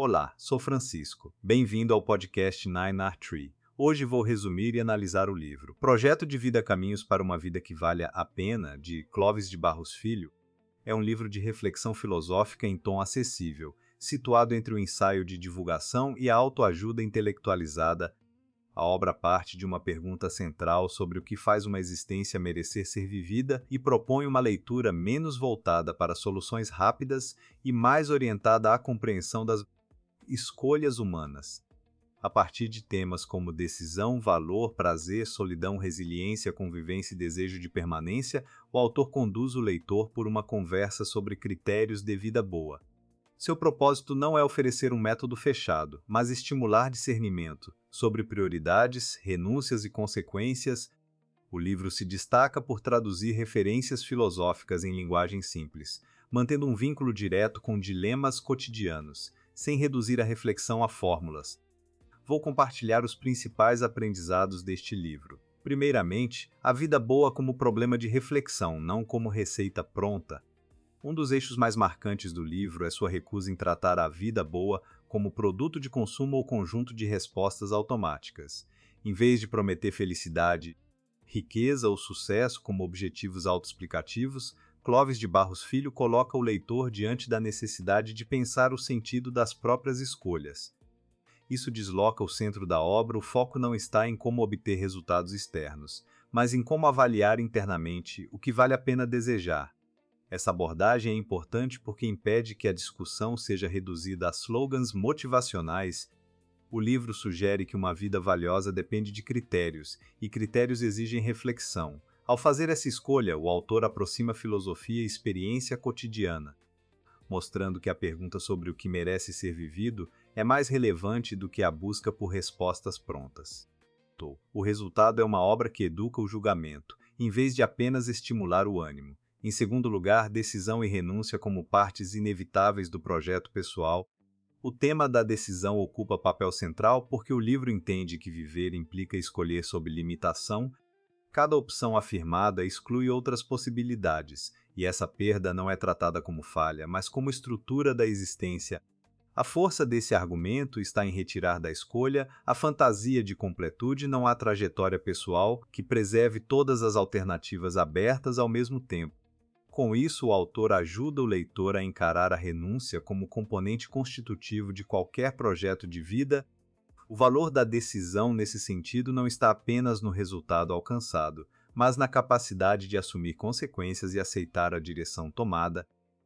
Olá, sou Francisco. Bem-vindo ao podcast Nine Art Tree. Hoje vou resumir e analisar o livro Projeto de Vida Caminhos para uma Vida que Valha a Pena, de Clóvis de Barros Filho. É um livro de reflexão filosófica em tom acessível, situado entre o ensaio de divulgação e a autoajuda intelectualizada. A obra parte de uma pergunta central sobre o que faz uma existência merecer ser vivida e propõe uma leitura menos voltada para soluções rápidas e mais orientada à compreensão das escolhas humanas. A partir de temas como decisão, valor, prazer, solidão, resiliência, convivência e desejo de permanência, o autor conduz o leitor por uma conversa sobre critérios de vida boa. Seu propósito não é oferecer um método fechado, mas estimular discernimento sobre prioridades, renúncias e consequências. O livro se destaca por traduzir referências filosóficas em linguagem simples, mantendo um vínculo direto com dilemas cotidianos, sem reduzir a reflexão a fórmulas. Vou compartilhar os principais aprendizados deste livro. Primeiramente, a vida boa como problema de reflexão, não como receita pronta. Um dos eixos mais marcantes do livro é sua recusa em tratar a vida boa como produto de consumo ou conjunto de respostas automáticas. Em vez de prometer felicidade, riqueza ou sucesso como objetivos autoexplicativos, Clóvis de Barros Filho coloca o leitor diante da necessidade de pensar o sentido das próprias escolhas. Isso desloca o centro da obra, o foco não está em como obter resultados externos, mas em como avaliar internamente o que vale a pena desejar. Essa abordagem é importante porque impede que a discussão seja reduzida a slogans motivacionais. O livro sugere que uma vida valiosa depende de critérios, e critérios exigem reflexão. Ao fazer essa escolha, o autor aproxima filosofia e experiência cotidiana, mostrando que a pergunta sobre o que merece ser vivido é mais relevante do que a busca por respostas prontas. O resultado é uma obra que educa o julgamento, em vez de apenas estimular o ânimo. Em segundo lugar, decisão e renúncia como partes inevitáveis do projeto pessoal. O tema da decisão ocupa papel central porque o livro entende que viver implica escolher sob limitação. Cada opção afirmada exclui outras possibilidades, e essa perda não é tratada como falha, mas como estrutura da existência. A força desse argumento está em retirar da escolha a fantasia de completude, não há trajetória pessoal que preserve todas as alternativas abertas ao mesmo tempo. Com isso, o autor ajuda o leitor a encarar a renúncia como componente constitutivo de qualquer projeto de vida. O valor da decisão nesse sentido não está apenas no resultado alcançado, mas na capacidade de assumir consequências e aceitar a direção tomada.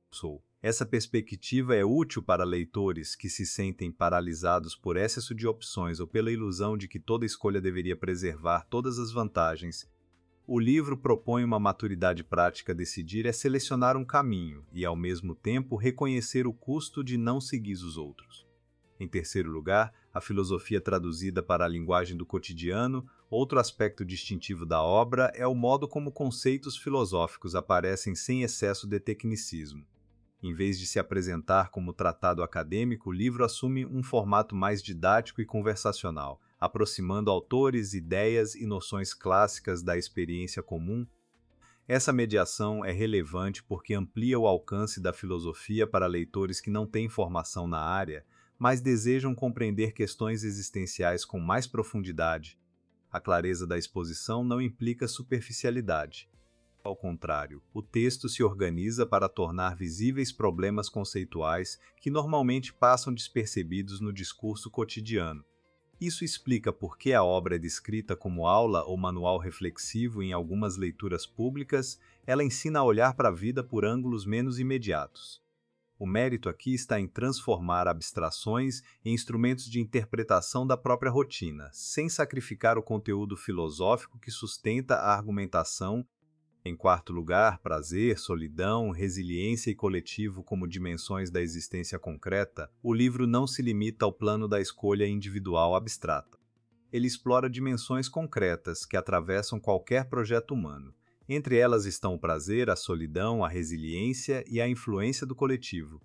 Essa perspectiva é útil para leitores que se sentem paralisados por excesso de opções ou pela ilusão de que toda escolha deveria preservar todas as vantagens. O livro propõe uma maturidade prática. Decidir é selecionar um caminho e, ao mesmo tempo, reconhecer o custo de não seguir os outros. Em terceiro lugar, a filosofia traduzida para a linguagem do cotidiano. Outro aspecto distintivo da obra é o modo como conceitos filosóficos aparecem sem excesso de tecnicismo. Em vez de se apresentar como tratado acadêmico, o livro assume um formato mais didático e conversacional, aproximando autores, ideias e noções clássicas da experiência comum. Essa mediação é relevante porque amplia o alcance da filosofia para leitores que não têm formação na área, mas desejam compreender questões existenciais com mais profundidade. A clareza da exposição não implica superficialidade. Ao contrário, o texto se organiza para tornar visíveis problemas conceituais que normalmente passam despercebidos no discurso cotidiano. Isso explica por que a obra é descrita como aula ou manual reflexivo em algumas leituras públicas. Ela ensina a olhar para a vida por ângulos menos imediatos. O mérito aqui está em transformar abstrações em instrumentos de interpretação da própria rotina, sem sacrificar o conteúdo filosófico que sustenta a argumentação. Em quarto lugar, prazer, solidão, resiliência e coletivo como dimensões da existência concreta. O livro não se limita ao plano da escolha individual abstrata. Ele explora dimensões concretas que atravessam qualquer projeto humano. Entre elas estão o prazer, a solidão, a resiliência e a influência do coletivo.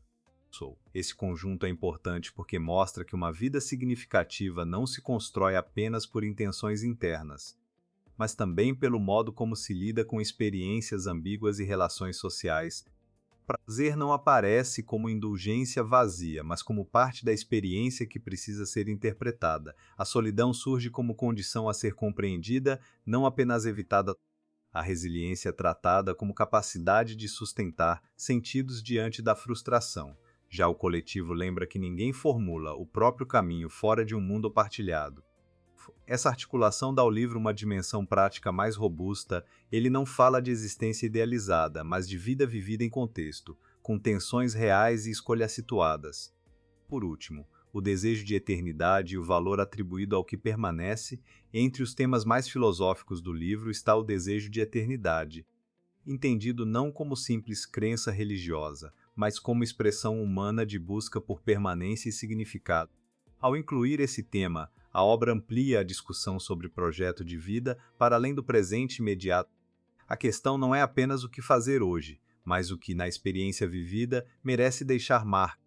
Esse conjunto é importante porque mostra que uma vida significativa não se constrói apenas por intenções internas, mas também pelo modo como se lida com experiências ambíguas e relações sociais. prazer não aparece como indulgência vazia, mas como parte da experiência que precisa ser interpretada. A solidão surge como condição a ser compreendida, não apenas evitada. A resiliência é tratada como capacidade de sustentar sentidos diante da frustração. Já o coletivo lembra que ninguém formula o próprio caminho fora de um mundo partilhado. Essa articulação dá ao livro uma dimensão prática mais robusta. Ele não fala de existência idealizada, mas de vida vivida em contexto, com tensões reais e escolhas situadas. Por último, o desejo de eternidade e o valor atribuído ao que permanece. Entre os temas mais filosóficos do livro está o desejo de eternidade, entendido não como simples crença religiosa, mas como expressão humana de busca por permanência e significado. Ao incluir esse tema, a obra amplia a discussão sobre projeto de vida para além do presente imediato. A questão não é apenas o que fazer hoje, mas o que, na experiência vivida, merece deixar marca.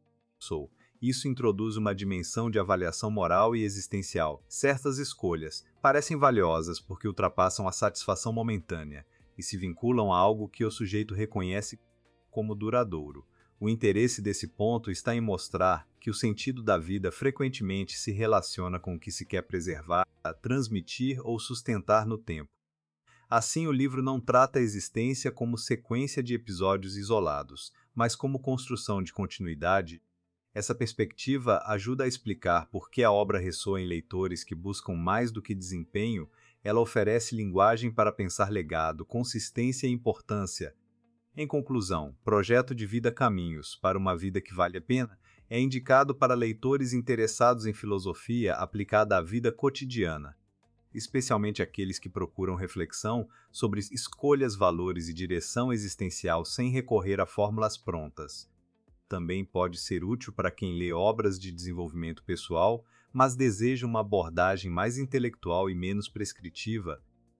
Isso introduz uma dimensão de avaliação moral e existencial. Certas escolhas parecem valiosas porque ultrapassam a satisfação momentânea e se vinculam a algo que o sujeito reconhece como duradouro. O interesse desse ponto está em mostrar que o sentido da vida frequentemente se relaciona com o que se quer preservar, transmitir ou sustentar no tempo. Assim, o livro não trata a existência como sequência de episódios isolados, mas como construção de continuidade. Essa perspectiva ajuda a explicar por que a obra ressoa em leitores que buscam mais do que desempenho. Ela oferece linguagem para pensar legado, consistência e importância. Em conclusão, Projeto de Vida Caminhos para uma Vida que Vale a Pena é indicado para leitores interessados em filosofia aplicada à vida cotidiana, especialmente aqueles que procuram reflexão sobre escolhas, valores e direção existencial sem recorrer a fórmulas prontas. Também pode ser útil para quem lê obras de desenvolvimento pessoal, mas deseja uma abordagem mais intelectual e menos prescritiva.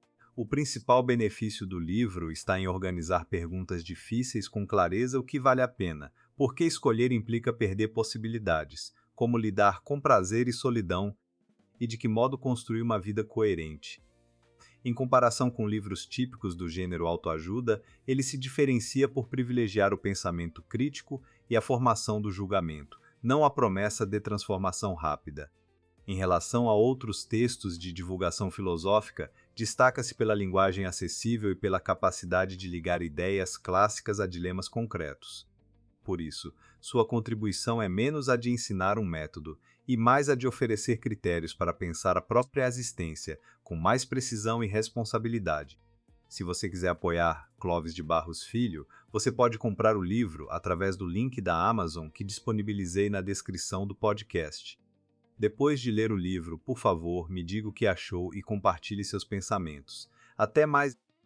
O principal benefício do livro está em organizar perguntas difíceis com clareza. O que vale a pena? Por que escolher implica perder possibilidades? Como lidar com prazer e solidão? E de que modo construir uma vida coerente? Em comparação com livros típicos do gênero autoajuda, ele se diferencia por privilegiar o pensamento crítico e a formação do julgamento, não a promessa de transformação rápida. Em relação a outros textos de divulgação filosófica, destaca-se pela linguagem acessível e pela capacidade de ligar ideias clássicas a dilemas concretos. Por isso, sua contribuição é menos a de ensinar um método e mais a de oferecer critérios para pensar a própria existência com mais precisão e responsabilidade. Se você quiser apoiar Clóvis de Barros Filho, você pode comprar o livro através do link da Amazon que disponibilizei na descrição do podcast. Depois de ler o livro, por favor, me diga o que achou e compartilhe seus pensamentos. Até mais!